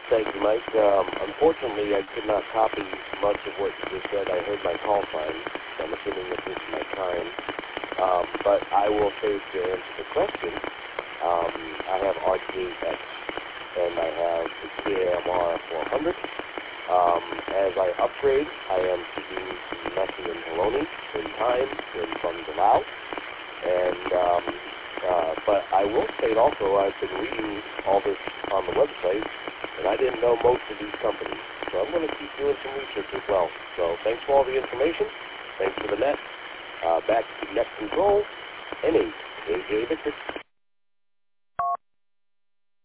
Thank you, Mike. Unfortunately, I could not copy much of what you just said. I heard my call sign, so I'm assuming that this is my time. But I will say to answer the question, I have RT8X, and I have the CAMR 400. As I upgrade, I am keeping the Messi and Poloni in time when funds allow. And but I will state also, I've been reading all this on the website, and I didn't know most of these companies. So I'm going to keep doing some research as well. So thanks for all the information. Thanks for the net. Back to Net Control, NH, AJ Victor.